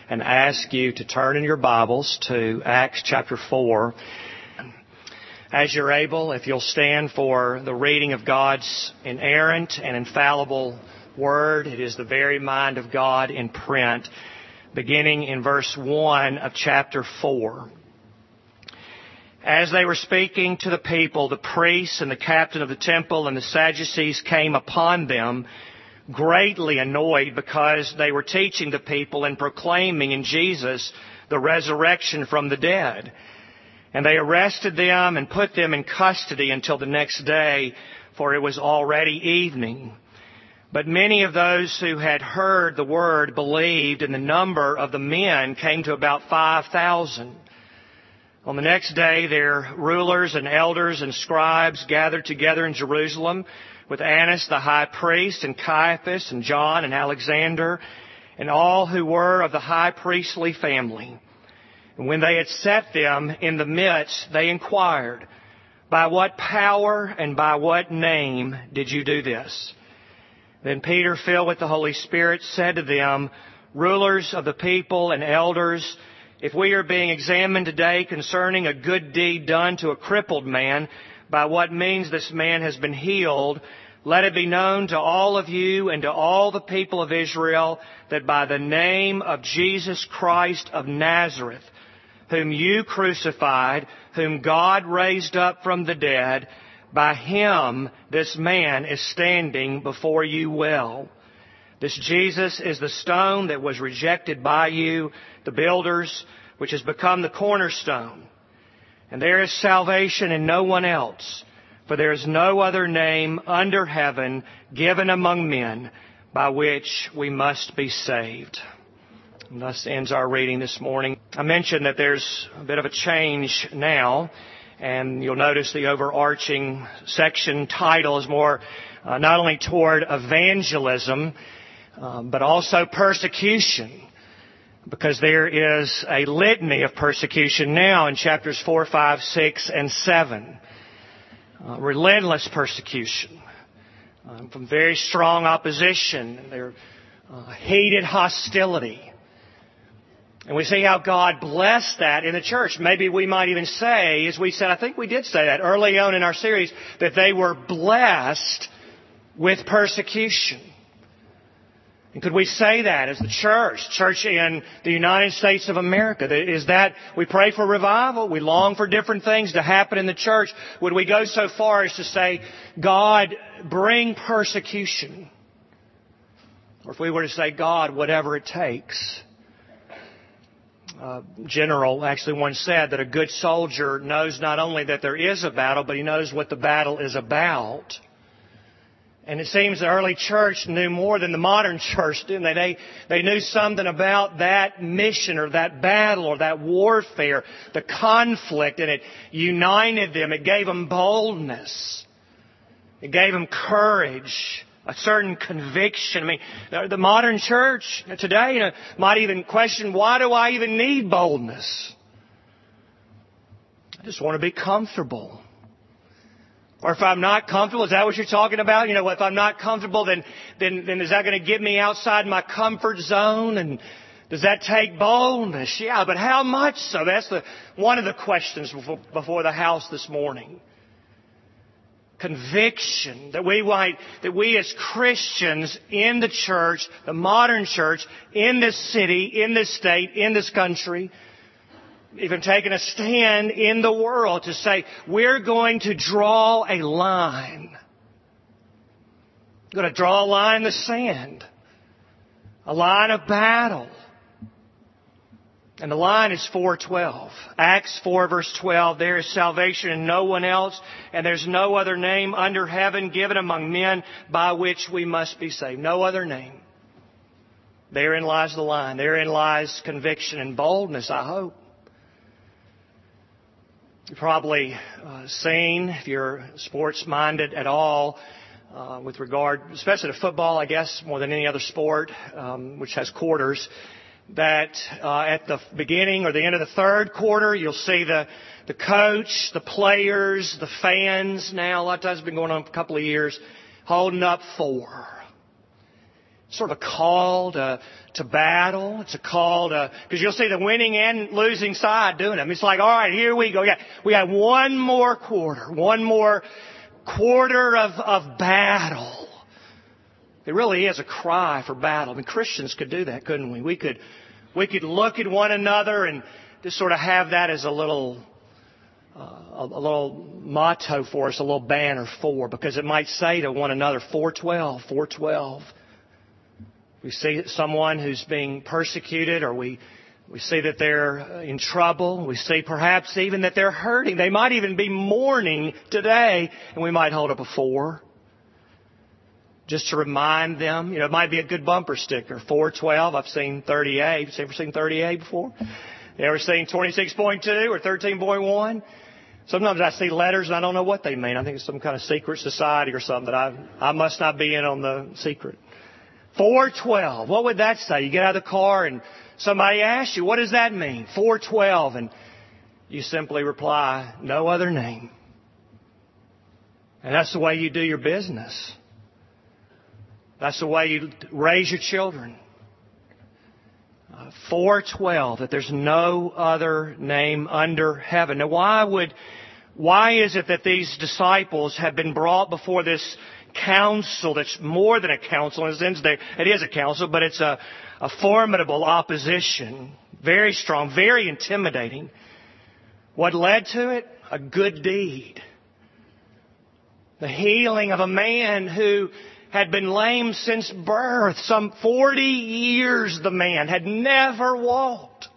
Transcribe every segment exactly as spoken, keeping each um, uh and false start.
and ask you to turn in your Bibles to Acts chapter four. As you're able, if you'll stand for the reading of God's inerrant and infallible Word. It is the very mind of God in print, beginning in verse one of chapter four. As they were speaking to the people, the priests and the captain of the temple and the Sadducees came upon them, greatly annoyed because they were teaching the people and proclaiming in Jesus the resurrection from the dead. And they arrested them and put them in custody until the next day, for it was already evening. But many of those who had heard the word believed, and the number of the men came to about five thousand. On the next day, their rulers and elders and scribes gathered together in Jerusalem with Annas the high priest and Caiaphas and John and Alexander and all who were of the high priestly family. And when they had set them in the midst, they inquired, "By what power and by what name did you do this?" Then Peter, filled with the Holy Spirit, said to them, "Rulers of the people and elders, if we are being examined today concerning a good deed done to a crippled man, by what means this man has been healed, let it be known to all of you and to all the people of Israel that by the name of Jesus Christ of Nazareth, whom you crucified, whom God raised up from the dead, by Him this man is standing before you well. This Jesus is the stone that was rejected by you, the builders, which has become the cornerstone. And there is salvation in no one else, for there is no other name under heaven given among men by which we must be saved." And thus ends our reading this morning. I mentioned that there's a bit of a change now, and you'll notice the overarching section title is more uh, not only toward evangelism, uh, but also persecution, because there is a litany of persecution now in chapters four, five, six, and seven. Uh, relentless persecution um, from very strong opposition. Their uh, heated hostility. And we see how God blessed that in the church. Maybe we might even say, as we said, I think we did say that early on in our series, that they were blessed with persecution. And could we say that as the church, church in the United States of America? Is that we pray for revival? We long for different things to happen in the church. Would we go so far as to say, God, bring persecution? Or if we were to say, God, whatever it takes. Uh, general actually once said that a good soldier knows not only that there is a battle, but he knows what the battle is about. And it seems the early church knew more than the modern church, didn't they? They, they knew something about that mission or that battle or that warfare, the conflict, and it united them. It gave them boldness. It gave them courage. A certain conviction. I mean, the modern church today, you know, might even question, why do I even need boldness? I just want to be comfortable. Or if I'm not comfortable, is that what you're talking about? You know, if I'm not comfortable, then, then, then is that going to get me outside my comfort zone? And does that take boldness? Yeah, but how much so? That's the, one of the questions before, before the house this morning. Conviction that we might, that we as Christians in the church, the modern church, in this city, in this state, in this country, even taking a stand in the world to say, we're going to draw a line. We're going to draw a line in the sand. A line of battle. And the line is four twelve. Acts four verse twelve. There is salvation in no one else, and there's no other name under heaven given among men by which we must be saved. No other name. Therein lies the line. Therein lies conviction and boldness, I hope. You've probably uh, seen, if you're sports-minded at all, uh, with regard, especially to football, I guess, more than any other sport, um, which has quarters, that uh, at the beginning or the end of the third quarter, you'll see the the coach, the players, the fans now, a lot of times it's been going on for a couple of years, holding up four. sort of a call to, to battle. It's a call to, because you'll see the winning and losing side doing it. It's like, all right, here we go. We got, we got one more quarter, one more quarter of, of battle. It really is a cry for battle. I mean, Christians could do that, couldn't we? We could, we could look at one another and just sort of have that as a little, uh, a, a little motto for us, a little banner for, because it might say to one another, four twelve, four twelve. We see someone who's being persecuted, or we, we see that they're in trouble. We see perhaps even that they're hurting. They might even be mourning today, and we might hold up a four. Just to remind them, you know, it might be a good bumper sticker. four twelve, I've seen thirty-eight. Have you ever seen thirty-eight before? You ever seen twenty-six point two or thirteen point one? Sometimes I see letters and I don't know what they mean. I think it's some kind of secret society or something that I, I must not be in on the secret. four twelve. What would that say? You get out of the car and somebody asks you, what does that mean? four twelve. And you simply reply, no other name. And that's the way you do your business. That's the way you raise your children. Uh, four twelve, that there's no other name under heaven. Now why would, why is it that these disciples have been brought before this council that's more than a council? In a sense, they, it is a council, but it's a, a formidable opposition. Very strong, very intimidating. What led to it? A good deed. The healing of a man who had been lame since birth. Some forty years the man had never walked.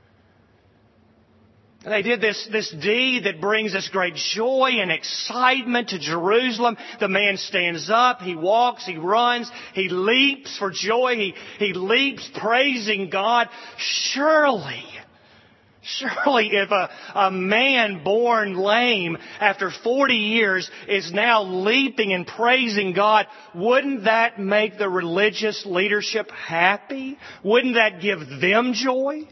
And they did this, this deed that brings us great joy and excitement to Jerusalem. The man stands up, he walks, he runs, he leaps for joy, he, he leaps praising God. Surely, surely if a, a man born lame after forty years is now leaping and praising God, wouldn't that make the religious leadership happy? Wouldn't that give them joy?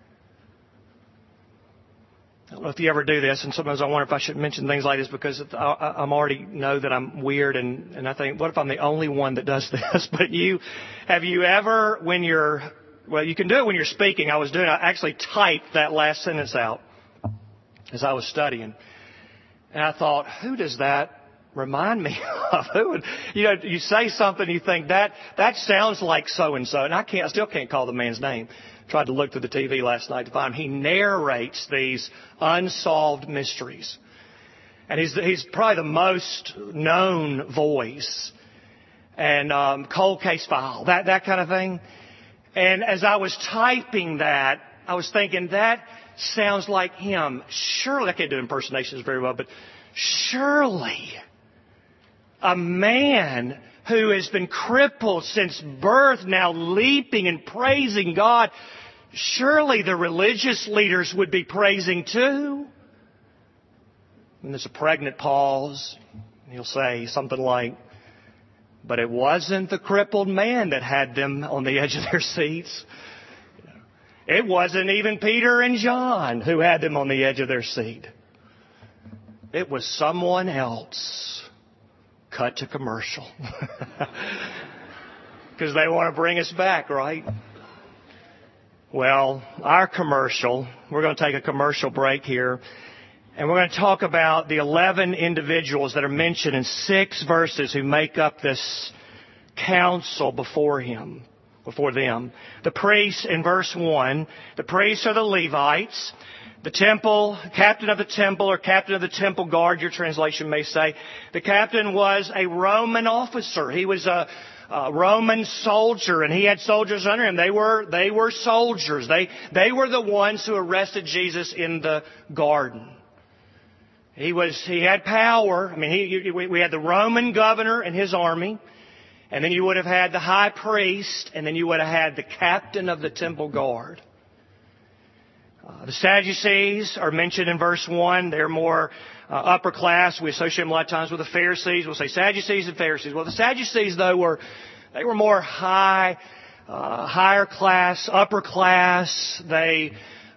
I don't know if you ever do this, and sometimes I wonder if I should mention things like this because I, I I'm already know that I'm weird, and, and I think, what if I'm the only one that does this? But you, have you ever, when you're, well, you can do it when you're speaking. I was doing, I actually typed that last sentence out as I was studying. And I thought, who does that remind me of? Who would, you know, you say something, you think that, that sounds like so-and-so, and I can't, I still can't call the man's name. Tried to look through the T V last night to find him. He narrates these unsolved mysteries. And he's, he's probably the most known voice. And um, cold case file, that, that kind of thing. And as I was typing that, I was thinking, that sounds like him. Surely, I can't do impersonations very well, but surely a man who has been crippled since birth, now leaping and praising God, surely the religious leaders would be praising too. And there's a pregnant pause. He'll say something like, but it wasn't the crippled man that had them on the edge of their seats. It wasn't even Peter and John who had them on the edge of their seat. It was someone else. Cut to commercial. Because they want to bring us back, right? Well, our commercial, we're going to take a commercial break here. And we're going to talk about the eleven individuals that are mentioned in six verses who make up this council before him, before them. The priests in verse one, the priests are the Levites. The temple, captain of the temple or captain of the temple guard, your translation may say. The captain was a Roman officer. He was a, a Roman soldier, and he had soldiers under him. They were, they were soldiers. They, they were the ones who arrested Jesus in the garden. He was, he had power. I mean, he, we had the Roman governor and his army. And then you would have had the high priest, and then you would have had the captain of the temple guard. Uh, the Sadducees are mentioned in verse one. They're more uh, upper class. We associate them a lot of times with the Pharisees. We'll say Sadducees and Pharisees. Well, the Sadducees, though, were they were more high, uh, higher class, upper class. They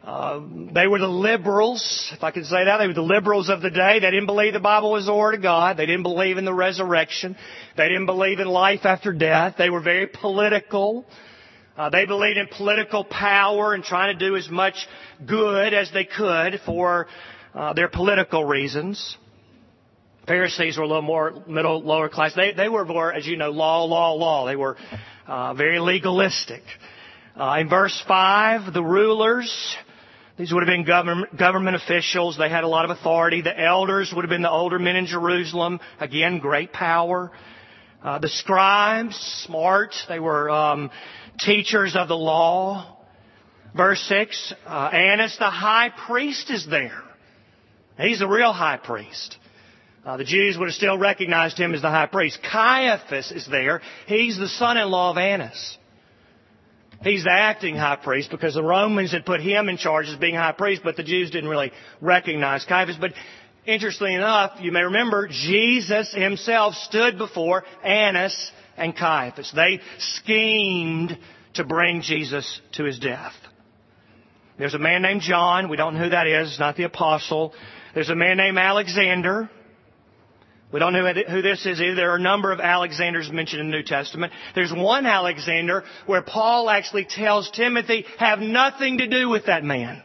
Uh, they were the liberals, if I could say that. They were the liberals of the day. They didn't believe the Bible was the Word of God. They didn't believe in the resurrection. They didn't believe in life after death. They were very political. Uh, they believed in political power and trying to do as much good as they could for uh, their political reasons. Pharisees were a little more middle, lower class. They, they were more, as you know, law, law, law. They were uh, very legalistic. Uh, in verse five, the rulers, these would have been government, government officials. They had a lot of authority. The elders would have been the older men in Jerusalem. Again, great power. Uh, the scribes, smart. They were um, teachers of the law. Verse six, uh, Annas the high priest is there. He's the real high priest. Uh, the Jews would have still recognized him as the high priest. Caiaphas is there. He's the son-in-law of Annas. He's the acting high priest because the Romans had put him in charge as being high priest, but the Jews didn't really recognize Caiaphas. But interestingly enough, you may remember, Jesus himself stood before Annas and Caiaphas. They schemed to bring Jesus to his death. There's a man named John. We don't know who that is. It's not the apostle. There's a man named Alexander. We don't know who this is either. There are a number of Alexanders mentioned in the New Testament. There's one Alexander where Paul actually tells Timothy, have nothing to do with that man.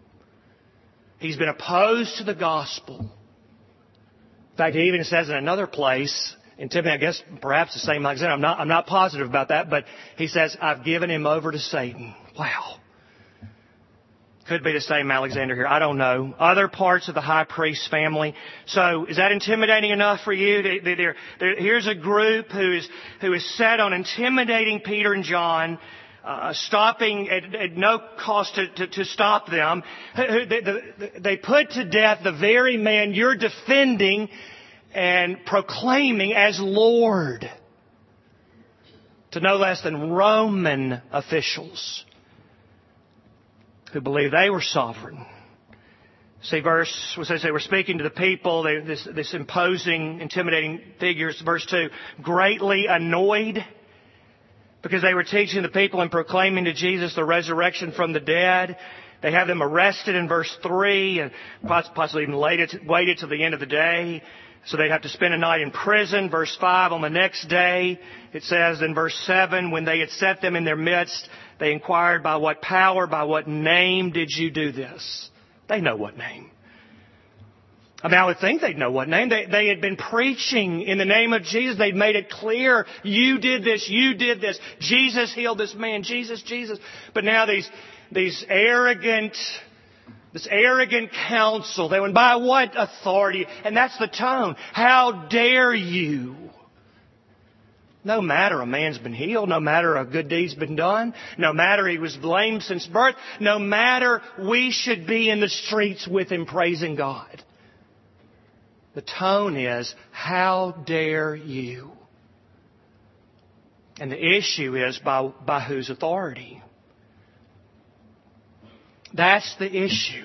He's been opposed to the gospel. In fact, he even says in another place, in Timothy, I guess perhaps the same Alexander, I'm not, I'm not positive about that, but he says, I've given him over to Satan. Wow. Could be the same Alexander here. I don't know. Other parts of the high priest family. So is that intimidating enough for you? There, there, there, here's a group who is who is set on intimidating Peter and John, uh, stopping at, at no cost to, to, to stop them. They, they, they put to death the very man you're defending and proclaiming as Lord to no less than Roman officials who believed they were sovereign. See, verse, what says they were speaking to the people, they, this, this imposing, intimidating figures. Verse two, greatly annoyed because they were teaching the people and proclaiming to Jesus the resurrection from the dead. They have them arrested in verse three and possibly even waited, waited till the end of the day. So they'd have to spend a night in prison. Verse five, on the next day, it says in verse seven, when they had set them in their midst, they inquired, by what power, by what name did you do this? They know what name. I mean, I would think they'd know what name. They, they had been preaching in the name of Jesus. They'd made it clear, you did this, you did this. Jesus healed this man. Jesus, Jesus. But now these, these arrogant, this arrogant council, they went, by what authority? And that's the tone. How dare you? No matter a man's been healed, no matter a good deed's been done, no matter he was lame since birth, no matter we should be in the streets with him praising God. The tone is, how dare you? And the issue is, by, by whose authority? That's the issue.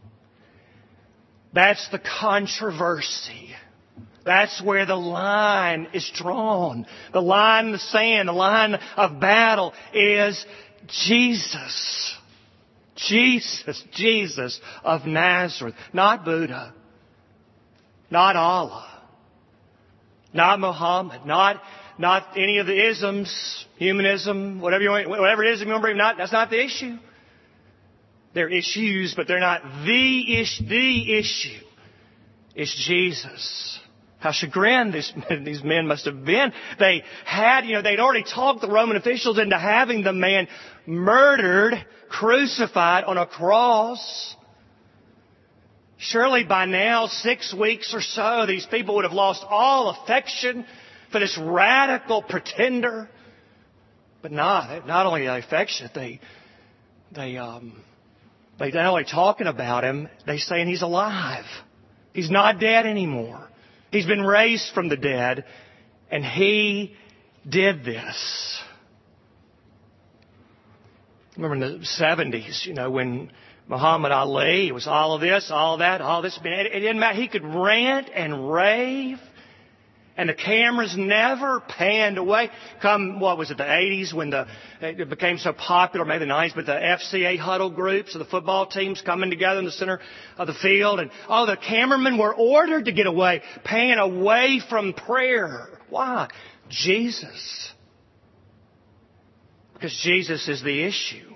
That's the controversy. That's where the line is drawn. The line in the sand, the line of battle is Jesus. Jesus, Jesus of Nazareth. Not Buddha. Not Allah. Not Muhammad. Not, not any of the isms, humanism, whatever you want, whatever ism you want to bring. Not, that's not the issue. They're issues, but they're not the issue. The issue is Jesus. How chagrined these, these men must have been. They had, you know, they'd already talked the Roman officials into having the man murdered, crucified on a cross. Surely by now, six weeks or so, these people would have lost all affection for this radical pretender. But not, not only are they affectionate, they, they, um, they not only talking about him, they saying he's alive. He's not dead anymore. He's been raised from the dead, and he did this. Remember in the seventies, you know, when Muhammad Ali, it was all of this, all of that, all this. It didn't matter. He could rant and rave And the cameras never panned away. Come, what was it, the eighties when the it became so popular, maybe the nineties, but the F C A huddle groups of the football teams coming together in the center of the field. And, oh, the cameramen were ordered to get away, pan away from prayer. Why? Jesus. Because Jesus is the issue.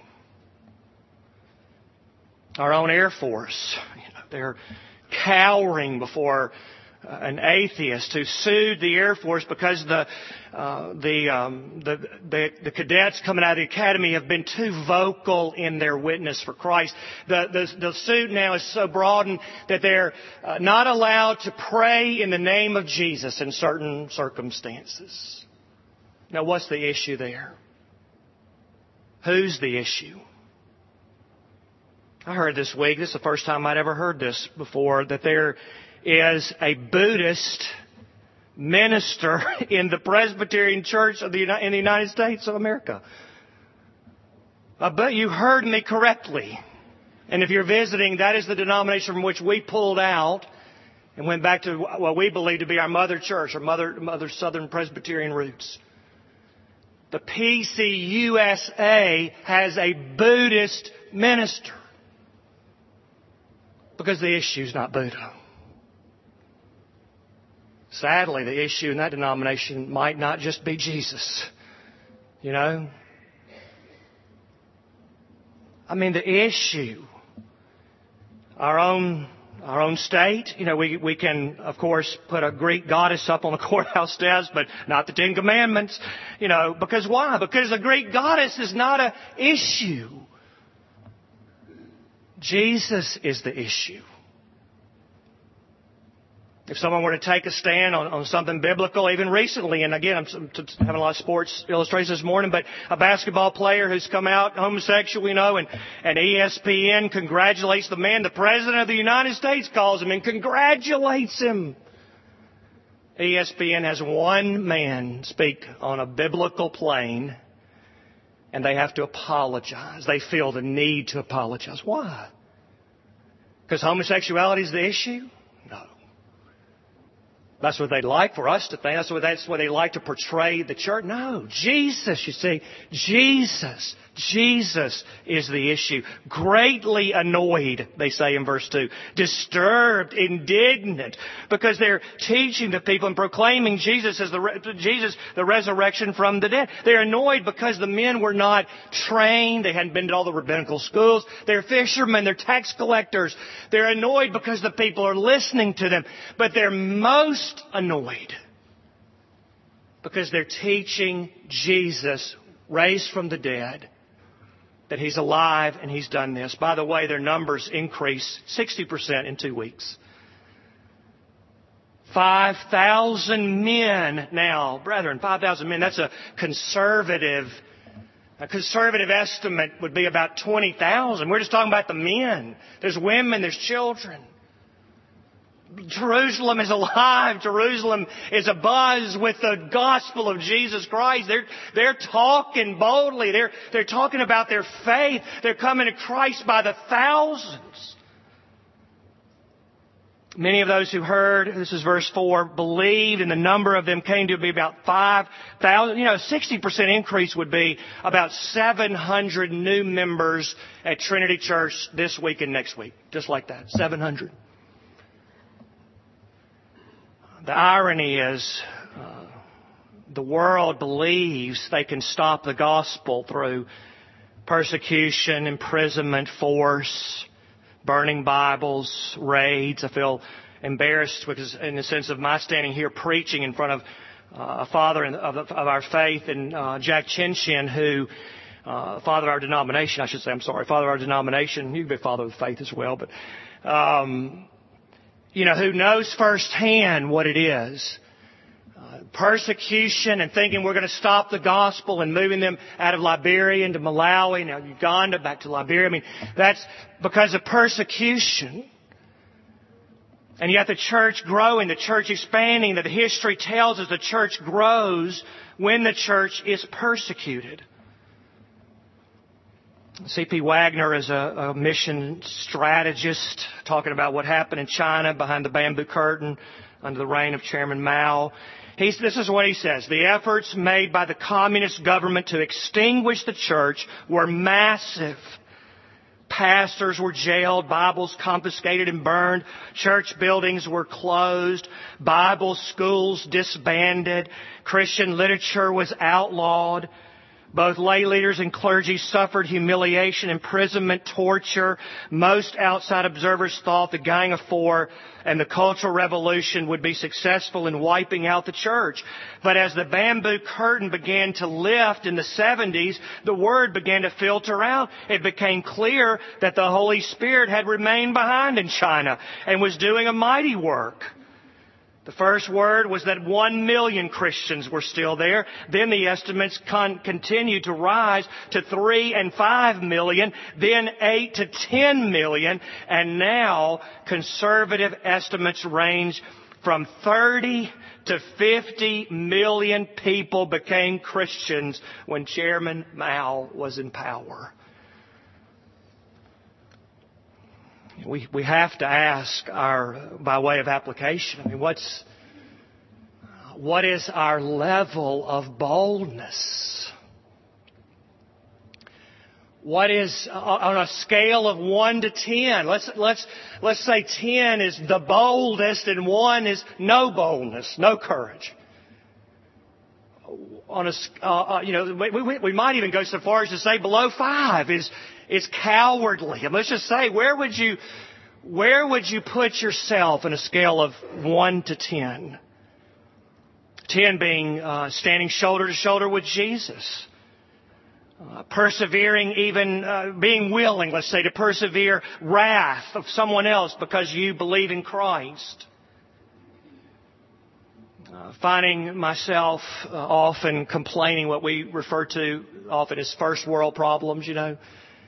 Our own Air Force, you know, they're cowering before an atheist who sued the Air Force because the uh, the, um, the the the cadets coming out of the academy have been too vocal in their witness for Christ. The the, the suit now is so broadened that they're uh, not allowed to pray in the name of Jesus in certain circumstances. Now, what's the issue there? Who's the issue? I heard this week, this is the first time I'd ever heard this before, that there is a Buddhist minister in the Presbyterian Church of the, in the United States of America. Uh, but you heard me correctly. And if you're visiting, that is the denomination from which we pulled out and went back to what we believe to be our mother church, our mother, mother Southern Presbyterian roots. The P C U S A has a Buddhist minister. Because the issue is not Buddha. Sadly, the issue in that denomination might not just be Jesus. You know? I mean, the issue, our own, our own state, you know, we, we can, of course, put a Greek goddess up on the courthouse steps, but not the Ten Commandments. You know, because why? Because the Greek goddess is not an issue. Jesus is the issue. If someone were to take a stand on, on something biblical, even recently, and again, I'm having a lot of sports illustrations this morning, but a basketball player who's come out homosexual, you know, and, and E S P N congratulates the man. The President of the United States calls him and congratulates him. E S P N has one man speak on a biblical plane, and they have to apologize. They feel the need to apologize. Why? Because homosexuality is the issue? No. That's what they'd like for us to think. That's what, that's what they like to portray the church. No, Jesus, you see, Jesus, Jesus is the issue. Greatly annoyed, they say in verse two. Disturbed, indignant, because they're teaching the people and proclaiming Jesus as the, Jesus, the resurrection from the dead. They're annoyed because the men were not trained. They hadn't been to all the rabbinical schools. They're fishermen. They're tax collectors. They're annoyed because the people are listening to them. But they're most annoyed because they're teaching Jesus raised from the dead, that He's alive and He's done this. By the way, their numbers increase sixty percent in two weeks. five thousand men now. Brethren, five thousand men. That's a conservative, a conservative estimate would be about twenty thousand. We're just talking about the men. There's women, there's children. Jerusalem is alive. Jerusalem is abuzz with the gospel of Jesus Christ. They're, they're talking boldly. They're, they're talking about their faith. They're coming to Christ by the thousands. Many of those who heard, this is verse four, believed, and the number of them came to be about five thousand. You know, a sixty percent increase would be about seven hundred new members at Trinity Church this week and next week. Just like that. seven hundred. The irony is, uh, the world believes they can stop the gospel through persecution, imprisonment, force, burning Bibles, raids. I feel embarrassed because, in the sense of my standing here preaching in front of uh, a father in, of, of our faith, and uh, Jack Chinchin, who, uh, father of our denomination, I should say, I'm sorry, father of our denomination. You can be father of the faith as well, but. Um, You know, who knows firsthand what it is. Uh, persecution and thinking we're going to stop the gospel and moving them out of Liberia into Malawi, now Uganda, back to Liberia. I mean, that's because of persecution. And yet the church growing, the church expanding, that the history tells us the church grows when the church is persecuted. C P Wagner is a, a mission strategist talking about what happened in China behind the bamboo curtain under the reign of Chairman Mao. He's, this is what he says. The efforts made by the communist government to extinguish the church were massive. Pastors were jailed, Bibles confiscated and burned, church buildings were closed, Bible schools disbanded, Christian literature was outlawed. Both lay leaders and clergy suffered humiliation, imprisonment, torture. Most outside observers thought the Gang of Four and the Cultural Revolution would be successful in wiping out the church. But as the bamboo curtain began to lift in the seventies, the word began to filter out. It became clear that the Holy Spirit had remained behind in China and was doing a mighty work. The first word was that one million Christians were still there. Then the estimates con- continued to rise to three and five million, then eight to ten million, and now conservative estimates range from thirty to fifty million people became Christians when Chairman Mao was in power. We we have to ask our, by way of application, I mean, what's, what is our level of boldness? What is, on a scale of one to ten, let's, let's, let's say ten is the boldest and one is no boldness, no courage. On a, uh, you know, we, we, we might even go so far as to say below five is, is cowardly. And let's just say, where would you, where would you put yourself in a scale of one to ten? Ten being uh, standing shoulder to shoulder with Jesus. Uh, persevering, even uh, being willing, let's say, to persevere wrath of someone else because you believe in Christ. Uh, finding myself uh, often complaining, what we refer to often as first world problems, you know.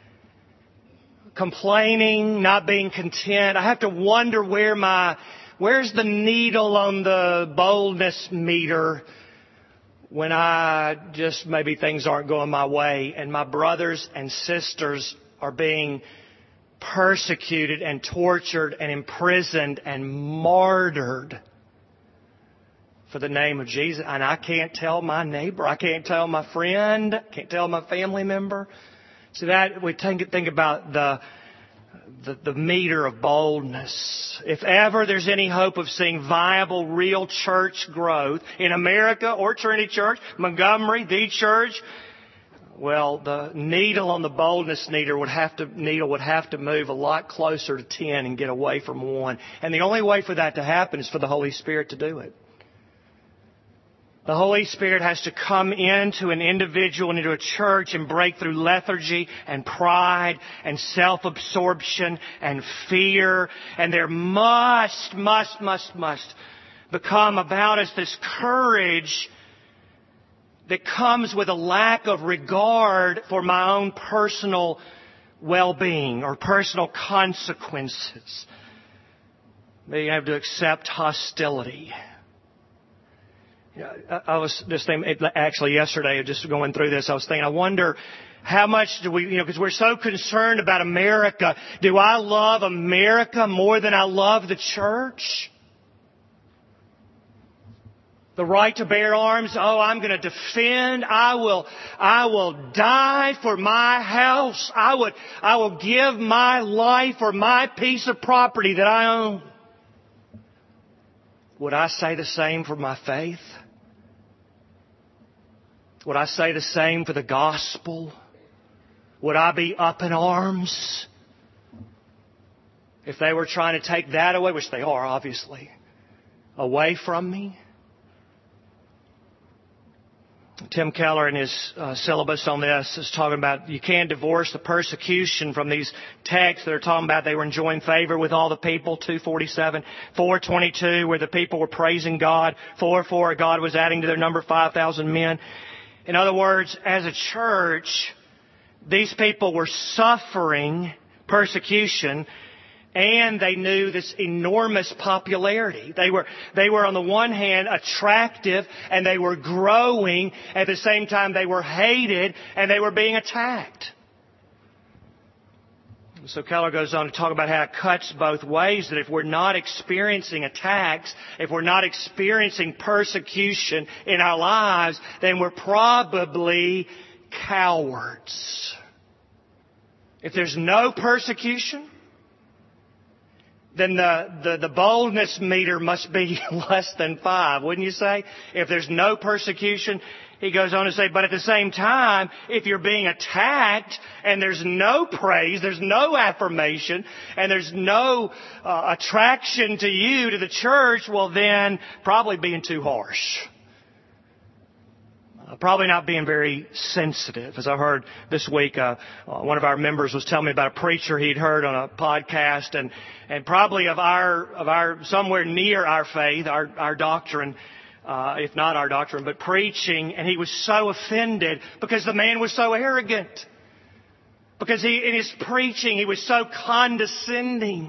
Complaining, not being content. I have to wonder where my, where's the needle on the boldness meter when I just, maybe things aren't going my way and my brothers and sisters are being persecuted and tortured and imprisoned and martyred for the name of Jesus. And I can't tell my neighbor, I can't tell my friend, I can't tell my family member. So that we think, think about the, the the meter of boldness. If ever there's any hope of seeing viable, real church growth in America or Trinity Church, Montgomery, the church, well, the needle on the boldness needle would have to needle would have to move a lot closer to ten and get away from one. And the only way for that to happen is for the Holy Spirit to do it. The Holy Spirit has to come into an individual and into a church and break through lethargy and pride and self-absorption and fear. And there must, must, must, must become about us this courage that comes with a lack of regard for my own personal well-being or personal consequences. Being able to accept hostility. I was just thinking, actually yesterday, just going through this, I was thinking, I wonder how much do we, you know, because we're so concerned about America. Do I love America more than I love the church? The right to bear arms, oh, I'm going to defend. I will, I will die for my house. I would, I will give my life for my piece of property that I own. Would I say the same for my faith? Would I say the same for the gospel? Would I be up in arms if they were trying to take that away, which they are, obviously, away from me? Tim Keller in his uh, syllabus on this is talking about you can't divorce the persecution from these texts that are talking about they were enjoying favor with all the people, two forty-seven, four twenty-two, where the people were praising God, four four, God was adding to their number five thousand men. In other words, as a church, these people were suffering persecution, and they knew this enormous popularity. They were, they were on the one hand attractive and they were growing. At the same time, they were hated and they were being attacked. So Keller goes on to talk about how it cuts both ways, that if we're not experiencing attacks, if we're not experiencing persecution in our lives, then we're probably cowards. If there's no persecution, then the, the, the boldness meter must be less than five, wouldn't you say? If there's no persecution, he goes on to say, but at the same time, if you're being attacked and there's no praise, there's no affirmation, and there's no uh, attraction to you, to the church, well then, probably being too harsh. Uh, probably not being very sensitive. As I heard this week, uh, uh, one of our members was telling me about a preacher he'd heard on a podcast, and, and probably of our, of our, somewhere near our faith, our, our doctrine, Uh, if not our doctrine, but preaching, and he was so offended because the man was so arrogant. Because he, in his preaching, he was so condescending.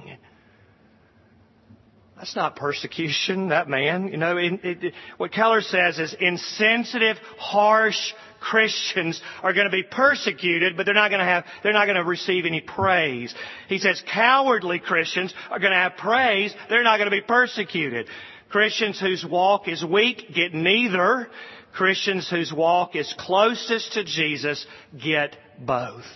That's not persecution, that man. You know, it, it, what Keller says is insensitive, harsh Christians are going to be persecuted, but they're not going to have, they're not going to receive any praise. He says cowardly Christians are going to have praise, they're not going to be persecuted. Christians whose walk is weak get neither. Christians whose walk is closest to Jesus get both.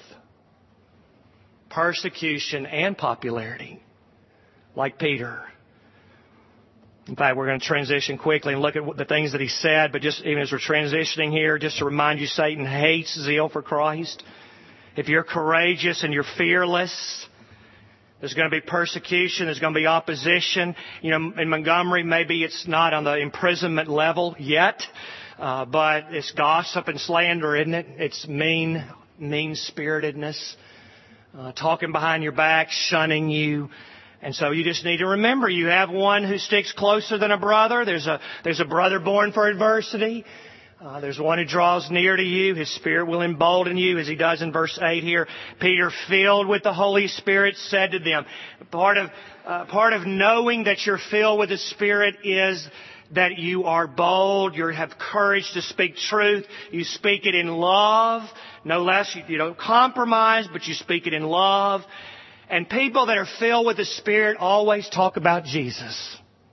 Persecution and popularity. Like Peter. In fact, we're going to transition quickly and look at the things that he said, but just even as we're transitioning here, just to remind you, Satan hates zeal for Christ. If you're courageous and you're fearless, there's going to be persecution. There's going to be opposition. You know, in Montgomery, maybe it's not on the imprisonment level yet, uh, but it's gossip and slander, isn't it? It's mean, mean-spiritedness, uh, talking behind your back, shunning you. And so you just need to remember, you have one who sticks closer than a brother. There's a, there's a brother born for adversity. Uh, there's one who draws near to you. His Spirit will embolden you, as he does in verse eight here. Peter, filled with the Holy Spirit, said to them, part of, uh, part of knowing that you're filled with the Spirit is that you are bold, you have courage to speak truth, you speak it in love, no less, you, you don't compromise, but you speak it in love. And people that are filled with the Spirit always talk about Jesus.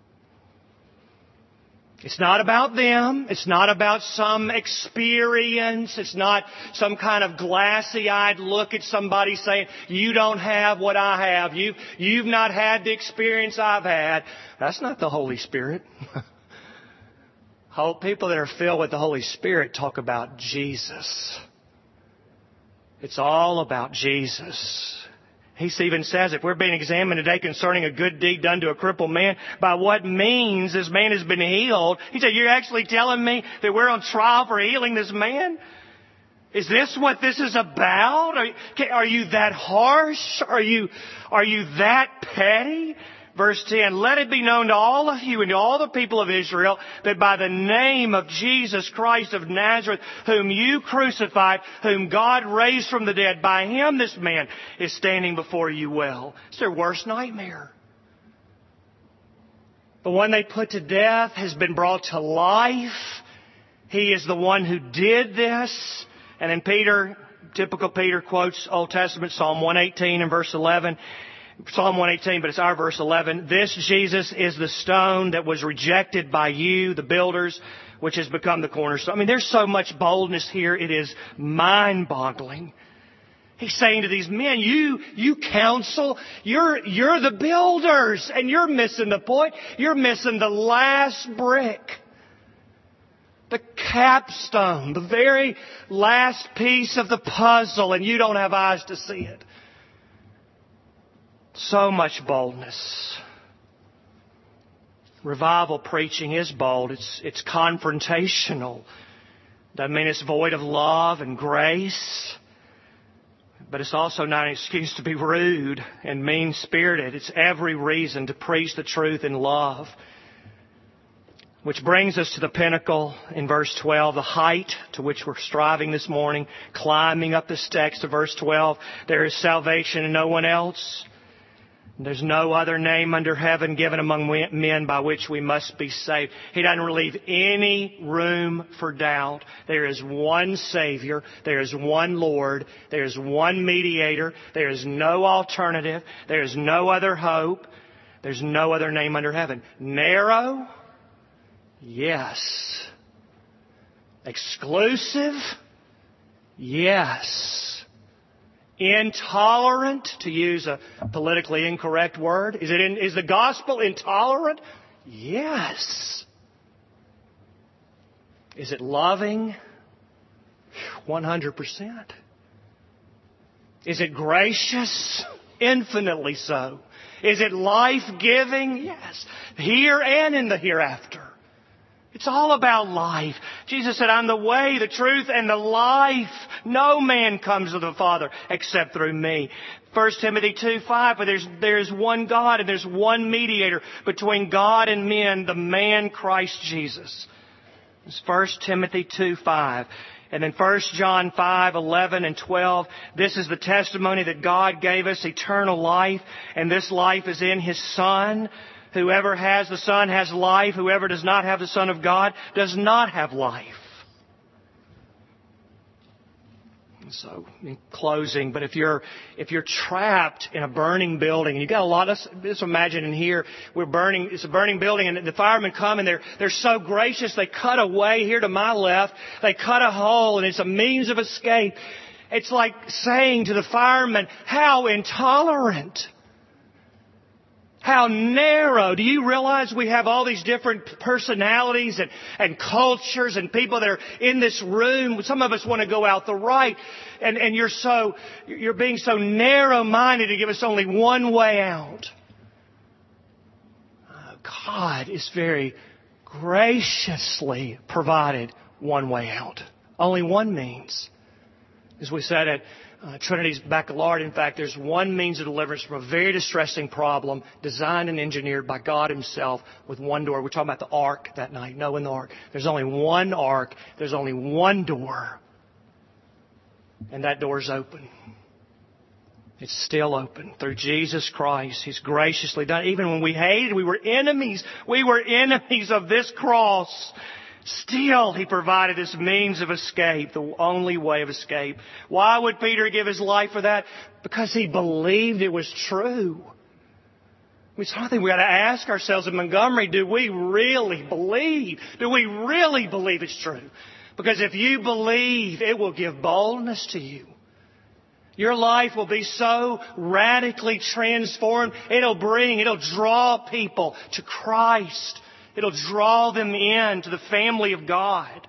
It's not about them. It's not about some experience. It's not some kind of glassy-eyed look at somebody saying, you don't have what I have. You, you've not had the experience I've had. That's not the Holy Spirit. People that are filled with the Holy Spirit talk about Jesus. It's all about Jesus. He even says, if we're being examined today concerning a good deed done to a crippled man, by what means this man has been healed? He said, you're actually telling me that we're on trial for healing this man? Is this what this is about? Are, are you that harsh? Are you, are you that petty? Verse ten, let it be known to all of you and to all the people of Israel that by the name of Jesus Christ of Nazareth, whom you crucified, whom God raised from the dead, by Him this man is standing before you well. It's their worst nightmare. The one they put to death has been brought to life. He is the one who did this. And then Peter, typical Peter, quotes Old Testament, Psalm one eighteen and verse eleven. Psalm one eighteen, but it's our verse eleven. This Jesus is the stone that was rejected by you, the builders, which has become the cornerstone. I mean, there's so much boldness here. It is mind-boggling. He's saying to these men, you, you counsel, you're, you're the builders, and you're missing the point. You're missing the last brick. The capstone, the very last piece of the puzzle, and you don't have eyes to see it. So much boldness. Revival preaching is bold. It's, it's confrontational. Doesn't mean it's void of love and grace. But it's also not an excuse to be rude and mean-spirited. It's every reason to preach the truth in love. Which brings us to the pinnacle in verse twelve, the height to which we're striving this morning, climbing up this text to verse twelve. There is salvation in no one else. There's no other name under heaven given among men by which we must be saved. He doesn't leave any room for doubt. There is one Savior. There is one Lord. There is one mediator. There is no alternative. There is no other hope. There's no other name under heaven. Narrow? Yes. Exclusive? Yes. Intolerant, to use a politically incorrect word. Is it in, is the gospel intolerant? Yes. Is it loving? one hundred percent. Is it gracious? Infinitely so. Is it life-giving? Yes. Here and in the hereafter. It's all about life. Jesus said, I'm the way, the truth, and the life. No man comes to the Father except through me. First Timothy two five, but there's, there's one God and there's one mediator between God and men, the man Christ Jesus. It's First Timothy two five. And then First John five eleven and twelve. This is the testimony that God gave us, eternal life, and this life is in His Son. Whoever has the Son has life. Whoever does not have the Son of God does not have life. So, in closing, but if you're if you're trapped in a burning building, and you've got a lot of, just imagine in here, we're burning, it's a burning building, and the firemen come and they're they're so gracious, they cut a way here to my left, they cut a hole, and it's a means of escape. It's like saying to the firemen, how intolerant! How narrow. Do you realize we have all these different personalities and, and cultures and people that are in this room? Some of us want to go out the right. And, and you're so, you're being so narrow-minded to give us only one way out. God is very graciously provided one way out. Only one means. As we said at Uh, Trinity's Baccalaureate, in fact, there's one means of deliverance from a very distressing problem designed and engineered by God Himself with one door. We're talking about the ark that night. Noah and the ark. There's only one ark. There's only one door. And that door's open. It's still open through Jesus Christ. He's graciously done it. Even when we hated, we were enemies. We were enemies of this cross. Still, He provided this means of escape, the only way of escape. Why would Peter give his life for that? Because he believed it was true. It's something we got to ask ourselves in Montgomery, do we really believe? Do we really believe it's true? Because if you believe, it will give boldness to you. Your life will be so radically transformed, it'll bring, it'll draw people to Christ. It'll draw them in to the family of God.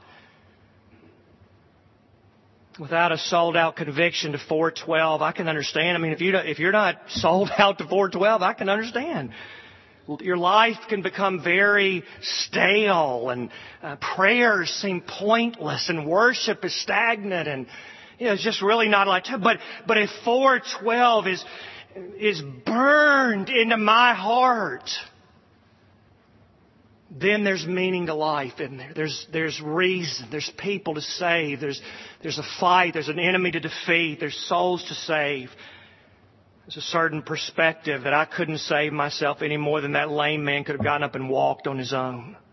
Without a sold-out conviction to four twelve, I can understand. I mean, if you don't, if you're not sold out to four twelve, I can understand. Your life can become very stale, and uh, prayers seem pointless, and worship is stagnant, and you know, it's just really not like that. But but if four twelve is is burned into my heart, then there's meaning to life, isn't there? There's, there's reason. There's people to save. There's, there's a fight. There's an enemy to defeat. There's souls to save. There's a certain perspective that I couldn't save myself any more than that lame man could have gotten up and walked on his own.